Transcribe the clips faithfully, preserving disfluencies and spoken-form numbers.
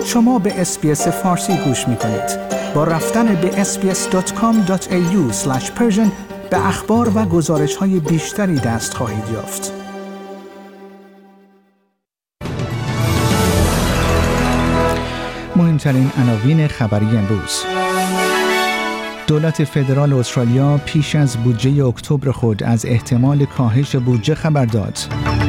شما به اس‌بی‌اس فارسی گوش می‌کنید. با رفتن به اس بی اس دات کام دات ای یو اسلش پرشن به اخبار و گزارش‌های بیشتری دست خواهید یافت. مهمترین عناوین خبری امروز: دولت فدرال استرالیا پیش از بودجه اکتبر خود از احتمال کاهش بودجه خبر داد.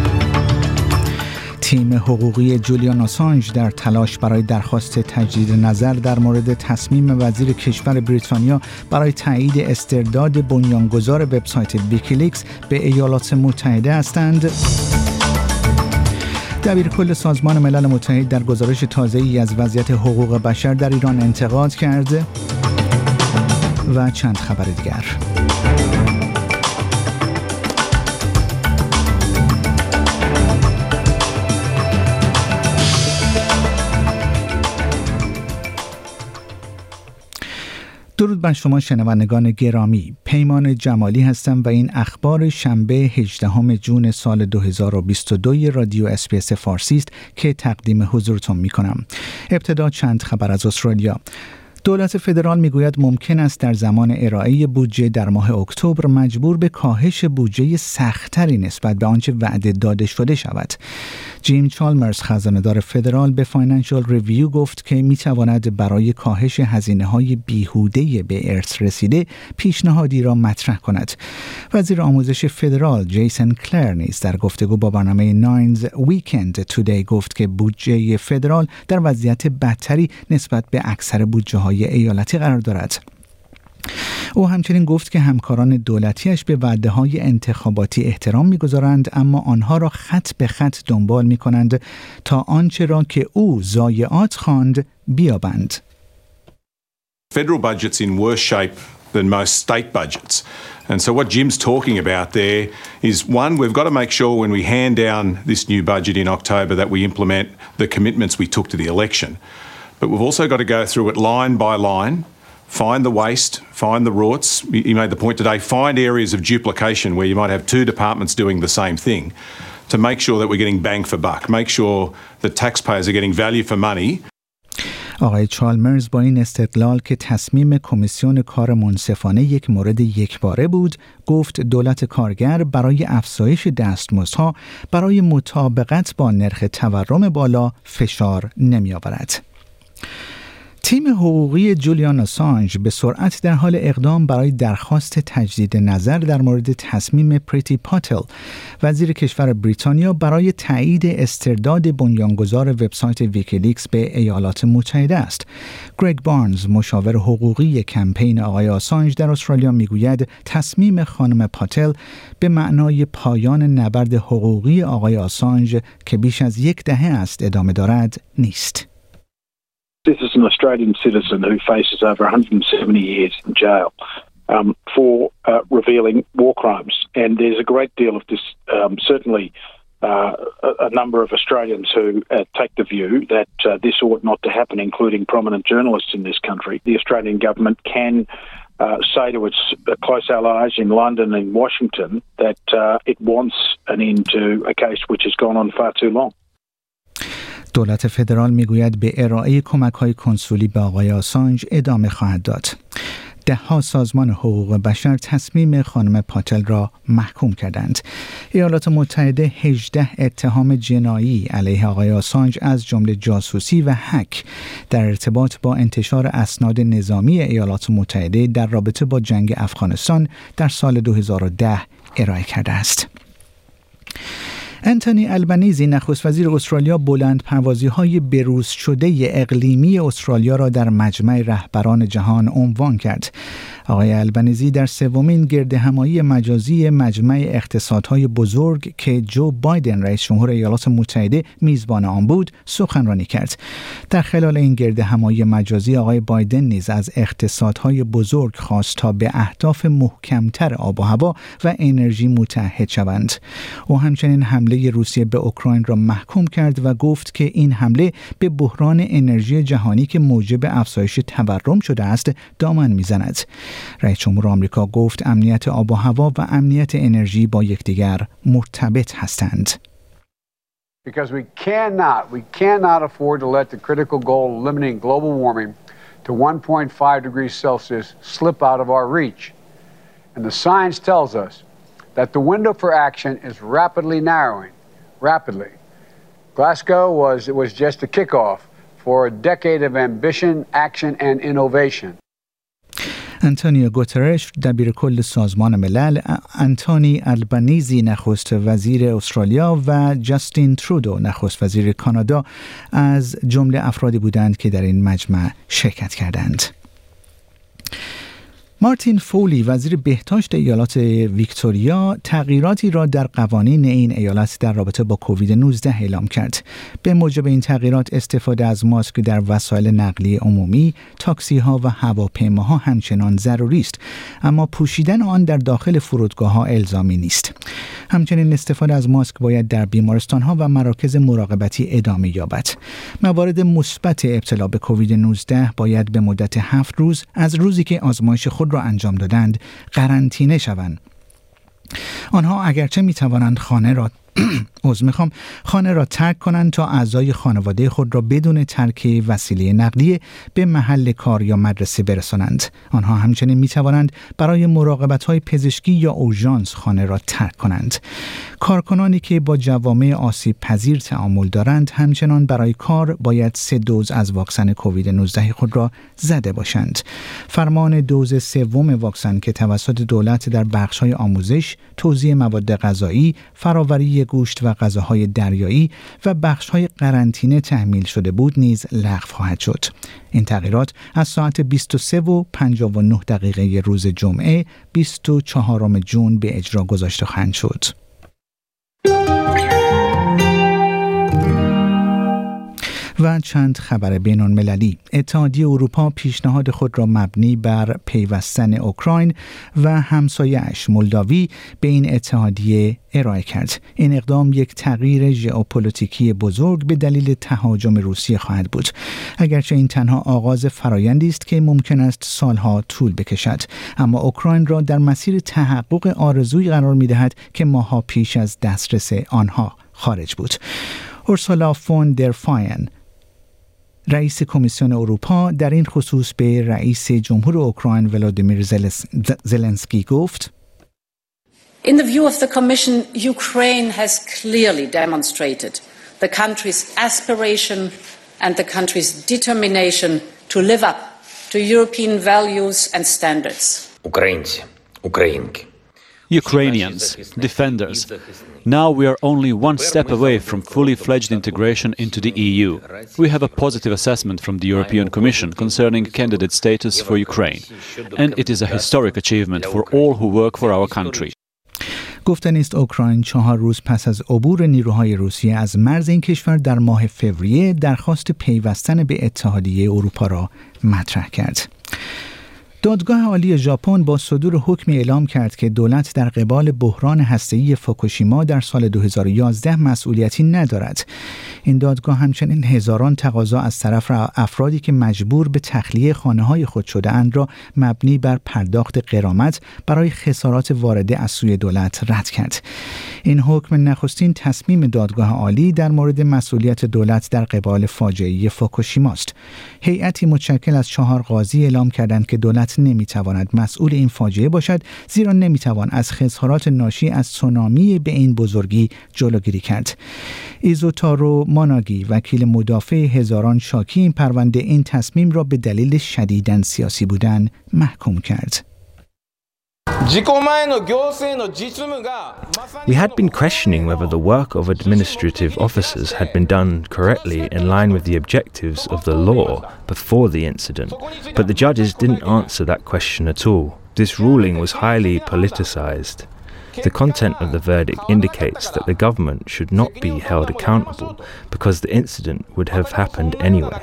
تیم حقوقی جولیان آسانژ در تلاش برای درخواست تجدید نظر در مورد تصمیم وزیر کشور بریتانیا برای تایید استرداد بنیانگذار وبسایت ویکیلیکس به ایالات متحده هستند. دبیرکل سازمان ملل متحد در گزارش تازه‌ای از وضعیت حقوق بشر در ایران انتقاد کرد. و چند خبر دیگر. درود بر شما شنوندگان گرامی. پیمان جمالی هستم و این اخبار شنبه هجدهم ژوئن سال دو هزار و بیست و دو رادیو اس‌بی‌اس فارسی است که تقدیم حضورتون می کنم. ابتدا چند خبر از استرالیا. دولت فدرال میگوید ممکن است در زمان ارائه بودجه در ماه اکتبر مجبور به کاهش بودجه سخت‌تری نسبت به آنچه وعده داده شده شود. جیم چالمرز خزانه‌دار فدرال به فاینانشال ریویو گفت که میتواند برای کاهش هزینه‌های بیهوده به ارث رسیده پیشنهادی را مطرح کند. وزیر آموزش فدرال جیسن کلر نیز در گفتگو با برنامه ناینز ویکند تودی گفت که بودجه فدرال در وضعیت بدتری نسبت به اکثر بودجه‌های ایالتی قرار دارد. او همچنین گفت که همکاران دولتیش به وعده‌های انتخاباتی احترام می‌گذارند، اما آنها را خط به خط دنبال می‌کنند تا آنچه را که او ضایعات خواند بیابند. Federal budget's in worse shape than most state budgets. And so what Jim's talking about there is, one, we've got to make sure when we hand down this new budget in October that we implement the commitments we took to the election. But we've also got to go through it line by line, find the waste, find the rorts. He made the point today, find areas of duplication where you might have two departments doing the same thing to make sure that we're getting bang for buck, make sure that taxpayers are getting value for money. آقای چالمرز با این استدلال که تصمیم کمیسیون کار منصفانه یک مورد یکباره بود، گفت دولت کارگر برای افزایش دستمزدها برای مطابقت با نرخ تورم بالا فشار نمی آورد. تیم حقوقی جولیان آسانژ به سرعت در حال اقدام برای درخواست تجدید نظر در مورد تصمیم پریتی پاتل وزیر کشور بریتانیا برای تایید استرداد بنیانگذار وبسایت ویکیلیکس به ایالات متحده است. گرگ بارنز مشاور حقوقی کمپین آقای آسانژ در استرالیا میگوید تصمیم خانم پاتل به معنای پایان نبرد حقوقی آقای آسانژ که بیش از یک دهه است ادامه دارد نیست. This is an Australian citizen who faces over one hundred seventy years in jail um, for uh, revealing war crimes. And there's a great deal of this, um, certainly uh, a, a number of Australians who uh, take the view that uh, this ought not to happen, including prominent journalists in this country. The Australian government can uh, say to its uh, close allies in London and Washington that uh, it wants an end to a case which has gone on far too long. دولت فدرال میگوید به ارائه کمک‌های کنسولی به آقای آسانژ ادامه خواهد داد. ده‌ها سازمان حقوق بشر تصمیم خانم پاتل را محکوم کردند. ایالات متحده هجده اتهام جنایی علیه آقای آسانژ از جمله جاسوسی و هک در ارتباط با انتشار اسناد نظامی ایالات متحده در رابطه با جنگ افغانستان در سال دو هزار و ده ارائه کرده است. انتونی البنیزی نخست وزیر استرالیا بلند پروازی‌های بروز شده اقلیمی استرالیا را در مجمع رهبران جهان عنوان کرد. آقای البنیزی در سومین گردهمایی مجازی مجمع اقتصادهای بزرگ که جو بایدن رئیس جمهور ایالات متحده میزبان آن بود سخنرانی کرد. در خلال این گردهمایی مجازی آقای بایدن نیز از اقتصادهای بزرگ خواست تا به اهداف محکمتر آب و هوا و انرژی متحد شوند. او همچنین حمله روسیه به اوکراین را محکوم کرد و گفت که این حمله به بحران انرژی جهانی که موجب افزایش تورم شده است دامن میزند. رئیس جمهور آمریکا گفت امنیت آب و هوا و امنیت انرژی با یکدیگر مرتبط هستند. Because we cannot, we cannot afford to let the critical goal of limiting global warming to one point five degrees Celsius slip out of our reach. And the science tells us that the window for action is rapidly narrowing, rapidly. Glasgow was, it was just a kickoff for a decade of ambition, action, and innovation. انتونیو گوترش دبیر کل سازمان ملل، انتونی البنیزی نخست وزیر استرالیا و جاستین ترودو نخست وزیر کانادا از جمله افرادی بودند که در این مجمع شرکت کردند. مارتین فولی وزیر بهداشت ایالات ویکتوریا تغییراتی را در قوانین این ایالت در رابطه با کووید نوزده اعلام کرد. به موجب این تغییرات استفاده از ماسک در وسایل نقلیه عمومی، تاکسی ها و هواپیماها همچنان ضروری است، اما پوشیدن آن در داخل فرودگاه ها الزامی نیست. همچنین استفاده از ماسک باید در بیمارستان ها و مراکز مراقبتی ادامه یابد. موارد مثبت ابتلا به کووید نوزده باید به مدت هفت روز از روزی که آزمایش خود را انجام دادند قرنطینه شوند. آنها اگرچه می توانند خانه را عذر میخوام خانه را ترک کنند تا اعضای خانواده خود را بدون ترک وسیله نقلیه به محل کار یا مدرسه برسانند. آنها همچنین می توانند برای مراقبت‌های پزشکی یا اورژانس خانه را ترک کنند. کارکنانی که با جوامع آسیب پذیر تعامل دارند همچنان برای کار باید سه دوز از واکسن کووید نوزده خود را زده باشند. فرمان دوز سوم واکسن که توسط دولت در بخش‌های آموزش، توزیع مواد غذایی، فراوری گوشت و غذاهای دریایی و بخش‌های قرنطینه تحمیل شده بود نیز لغو خواهد شد. این تغییرات از ساعت بیست و سه و پنجاه و نه دقیقه روز جمعه بیست و چهارم ژوئن به اجرا گذاشته خواهند شد. و چند خبر بین‌المللی. اتحادیه اروپا پیشنهاد خود را مبنی بر پیوستن اوکراین و همسایه‌اش مولداوی به این اتحادیه ارائه کرد. این اقدام یک تغییر ژئوپلیتیکی بزرگ به دلیل تهاجم روسیه خواهد بود. اگرچه این تنها آغاز فرایندی است که ممکن است سالها طول بکشد، اما اوکراین را در مسیر تحقق آرزویی قرار می‌دهد که ماه‌ها پیش از دسترس آنها خارج بود. اورسولا فون در فاین، رئیس کمیسیون اروپا، در این خصوص به رئیس جمهور اوکراین ولادیمیر زلنسکی گفت: In the view of the Commission, Ukraine has clearly demonstrated the country's aspiration and the country's determination to live up to European values and standards. Українці, українки. Ukrainians, defenders. Now we are only one step away from fully fledged integration into the E U. We have a positive assessment from the European Commission concerning candidate status for Ukraine, and it is a historic achievement for all who work for our country. گفتن است اوکراین چهار روز پس از عبور نیروهای روسیه از مرز این کشور در ماه فوریه درخواست پیوستن به اتحادیه اروپا را مطرح کرد. دادگاه عالی ژاپن با صدور حکمی اعلام کرد که دولت در قبال بحران هسته‌ای فوکوشیما در سال دو هزار و یازده مسئولیتی ندارد. این دادگاه همچنین هزاران تقاضا از طرف افرادی که مجبور به تخلیه خانه‌های خود شده‌اند را مبنی بر پرداخت غرامت برای خسارات وارده از سوی دولت رد کرد. این حکم نخستین تصمیم دادگاه عالی در مورد مسئولیت دولت در قبال فاجعه فوکوشیما است. هیئتی متشکل از چهار قاضی اعلام کردند که دولت نمیتواند مسئول این فاجعه باشد، زیرا نمیتوان از خسارات ناشی از تسونامی به این بزرگی جلوگیری کرد. ایزوتارو ماناگی، وکیل مدافع هزاران شاکی این پرونده، این تصمیم را به دلیل شدیداً سیاسی بودن محکوم کرد. We had been questioning whether the work of administrative officers had been done correctly in line with the objectives of the law before the incident, but the judges didn't answer that question at all. This ruling was highly politicized. The content of the verdict indicates that the government should not be held accountable because the incident would have happened anyway.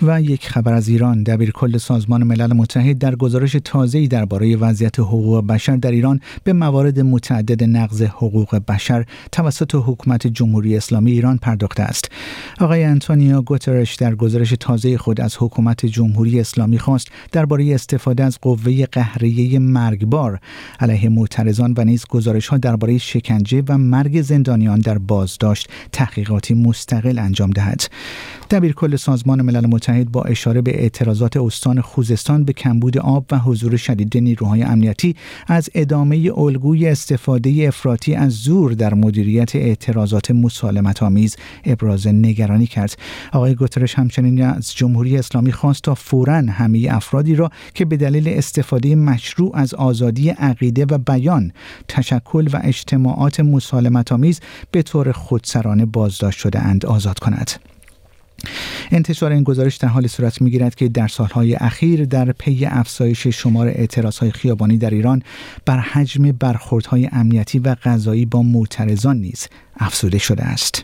و یک خبر از ایران. دبیرکل سازمان ملل متحد در گزارش تازه‌ای درباره وضعیت حقوق بشر در ایران به موارد متعدد نقض حقوق بشر توسط حکومت جمهوری اسلامی ایران پرداخته است. آقای آنتونیو گوترش در گزارش تازه خود از حکومت جمهوری اسلامی خواست درباره استفاده از قوه قهریه مرگبار علیه معترضان و نیز گزارش‌ها درباره شکنجه و مرگ زندانیان در بازداشت تحقیقاتی مستقل انجام دهد. دبیرکل سازمان ملل متحد با اشاره به اعتراضات استان خوزستان به کمبود آب و حضور شدید نیروهای امنیتی از ادامه الگوی استفاده افراطی از زور در مدیریت اعتراضات مسالمت‌آمیز ابراز نگرانی کرد. آقای گوترش همچنین از جمهوری اسلامی خواست تا فوراً همه افرادی را که به دلیل استفاده مشروع از آزادی عقیده و بیان، تشکل و اجتماعات مسالمت‌آمیز به طور خودسرانه بازداشت شده اند آزاد کند. انتشار این گزارش در حال صورت می‌گیرد که در سالهای اخیر در پی افزایش شمار اعتراضهای خیابانی در ایران بر حجم برخوردهای امنیتی و قضایی با معترضان نیز افزوده شده است.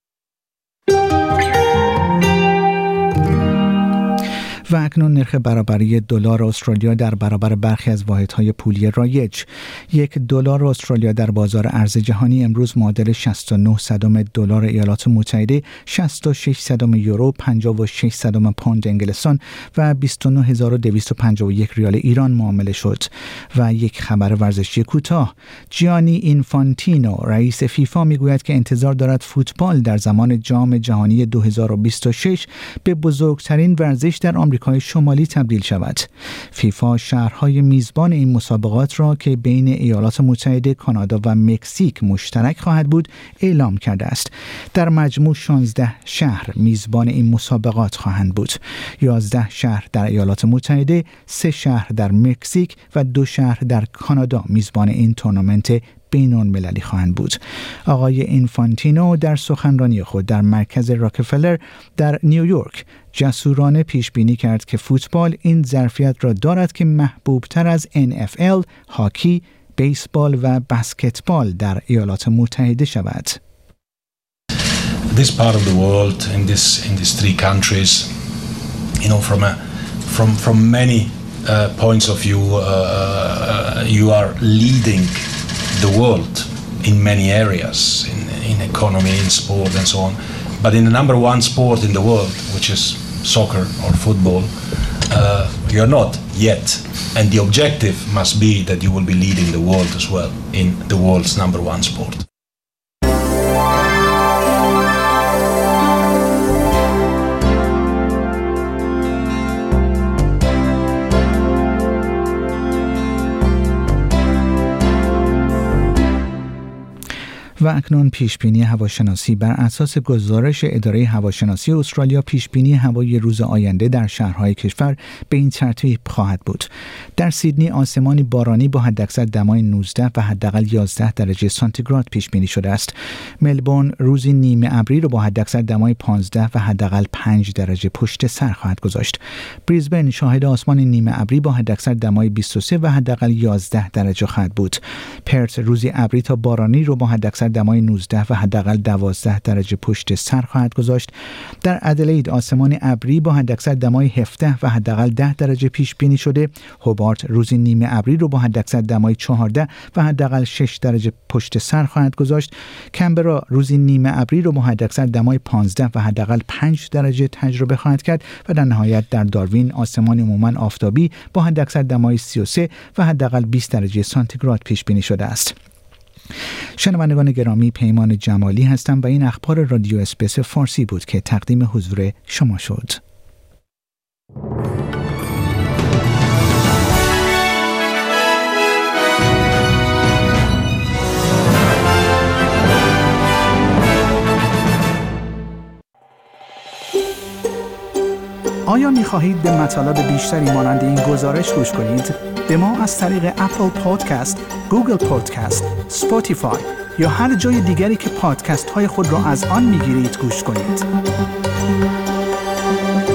و اکنون نرخ برابری دلار استرالیا در برابر برخی از واحدهای پولی رایج. یک دلار استرالیا در بازار ارز جهانی امروز معادل شصت و نه صدم دلار ایالات متحده، شصت و شش صدم یورو، پنجاه و شش صدم پوند انگلستان و بیست و نه هزار و دویست و پنجاه و یک ریال ایران معامله شد. و یک خبر ورزشی کوتاه. جیانی اینفانتینو رئیس فیفا میگوید که انتظار دارد فوتبال در زمان جام جهانی دو هزار و بیست و شش به بزرگترین ورزش در آمریکای شمالی تبدیل شود. فیفا شهرهای میزبان این مسابقات را که بین ایالات متحده، کانادا و مکزیک مشترک خواهد بود اعلام کرده است. در مجموع شانزده شهر میزبان این مسابقات خواهند بود. یازده شهر در ایالات متحده، سه شهر در مکزیک و دو شهر در کانادا میزبان این تورنمنت بین‌المللی مللی خواهند بود. آقای اینفانتینو در سخنرانی خود در مرکز راکفلر در نیویورک جسورانه پیش بینی کرد که فوتبال این ظرفیت را دارد که محبوبتر از ان اف ال، هاکی، بیسبال و بسکتبال در ایالات متحده شود. This part of the world in this in these three countries, you know, from a from from many uh, points of view, uh, uh, you are leading the world in many areas, in, in economy, in sport and so on. But in the number one sport in the world, which is soccer or football, uh, you're not yet. And the objective must be that you will be leading the world as well in the world's number one sport. و اکنون پیشبینی هواشناسی. بر اساس گزارش اداره هواشناسی استرالیا، پیشبینی هوای روز آینده در شهرهای کشور به این ترتیب خواهد بود: در سیدنی آسمانی بارانی با حداکثر دمای نوزده و حداقل یازده درجه سانتیگراد پیش بینی شده است. ملبورن روزی نیمه ابری را با حداکثر دمای پانزده و حداقل پنج درجه پشت سر خواهد گذاشت. بریزبن شاهد آسمان نیمه ابری با حداکثر دمای بیست و سه و حداقل یازده درجه خواهد بود. پرت روزی ابری تا بارانی را با حداکثر دمای نوزده و حداقل دوازده درجه پشت سر خواهد گذاشت. در ادلید آسمان ابری با حداکثر دمای هفده و حداقل ده درجه پیش بینی شده. هوبارت روزی نیمه ابری رو با حداکثر دمای چهارده و حداقل شش درجه پشت سر خواهد گذاشت. کمبرا روزی نیمه ابری رو با حداکثر دمای پانزده و حداقل پنج درجه تجربه خواهد کرد و در نهایت در داروین آسمان عموما آفتابی با حداکثر دمای سی و سه و حداقل بیست درجه سانتیگراد پیش بینی شده است. شنوندگان گرامی، پیمان جمالی هستم و این اخبار رادیو اسپیس فارسی بود که تقدیم حضور شما شد. آیا می خواهید به مطالب بیشتری مانند این گزارش گوش کنید؟ به ما از طریق اپل پادکست، گوگل پادکست، اسپاتیفای یا هر جای دیگری که پادکست های خود را از آن می گیرید گوش کنید.